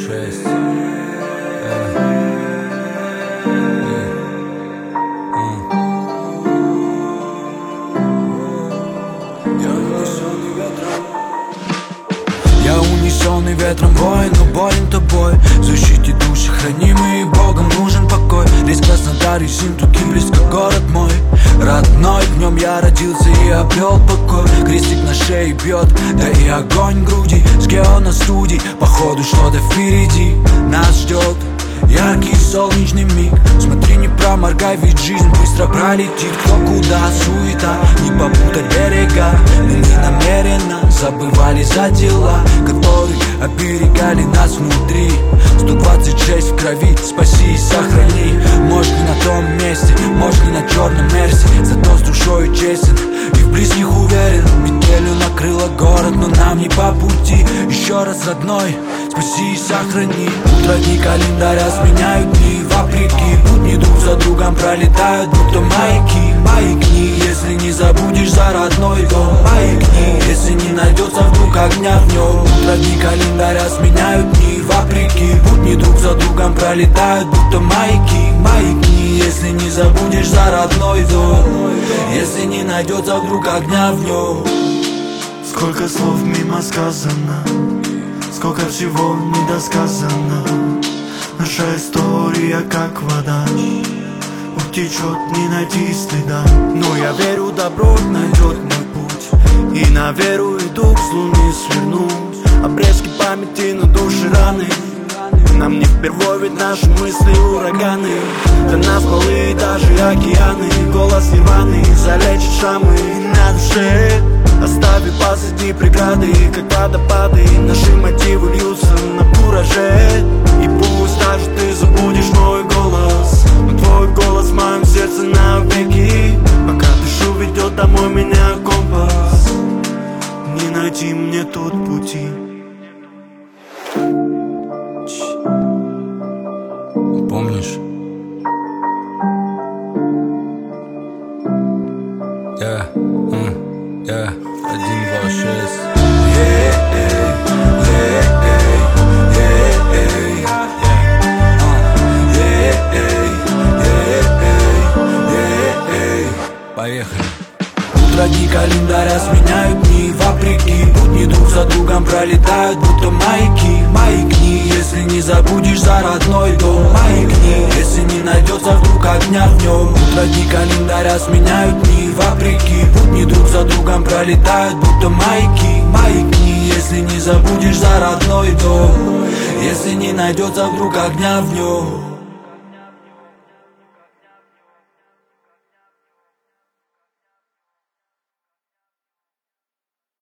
6. Я унесенный ветром воин, но болен тобой. В защите души хранимый Богом нужен покой. Здесь Краснодар и Синтуки, близко город мой родной. В нем я родился и обрел покой. Крестик на шее бьет, да и огонь в груди. С Геона студий, походу что-то впереди нас ждет. Яркий солнечный миг, смотри, не проморгай, ведь жизнь быстро пролетит. Кто куда, суета, не попутать берега. Мы не намеренно забывали за дела, которые оберегали нас внутри. 126 в крови, спаси и сохрани. Может не на том месте, может не на черном мерсе, зато с душою честен и в близких уверен. Метелью накрыла город, но нам не по пути. Еще раз, родной, спаси и сохрани. Утро дни календаря сменяют дни, вопреки. Будни друг за другом пролетают, будто маяки. Маякни, если не забудешь за родной дом. Маякни, если не найдется вдруг огня в нем. Утро дни календаря сменяют дни, вопреки. Будни друг за другом пролетают, будто маяки. Маякни, если не забудешь за родной дом. Если не найдется вдруг огня в нем. Сколько слов мимо сказано, сколько всего недосказано. Наша история как вода, утечет, не найти стыда. Но я верю, добро найдет мой путь, и на веру иду к злу не свернуть. Обрезки памяти на душе раны, нам не впервой, ведь наши мысли ураганы. Для нас малы даже океаны, голос нирваны залечит шрамы на душе. Оставив позади преграды, как водопады, наши мотивы льются на кураже. И пусть даже ты забудешь мой голос, но твой голос в моем сердце навеки. Пока дышу, ведет домой меня компас, не найти мне тут пути. Помнишь? Я 1, 2, 6. Поехали. Утро дни календаря сменяют дни, вопреки. Будни друг за другом пролетают, будто маяки. Маякни, если не забудешь за родной дом. Маякни, если не найдется вдруг огня в нем. Утро дни календаря сменяют дни, вопреки. Будни друг за другом пролетают, будто маяки. Маякни, если не забудешь за родной дом. Если не найдется вдруг огня в нем.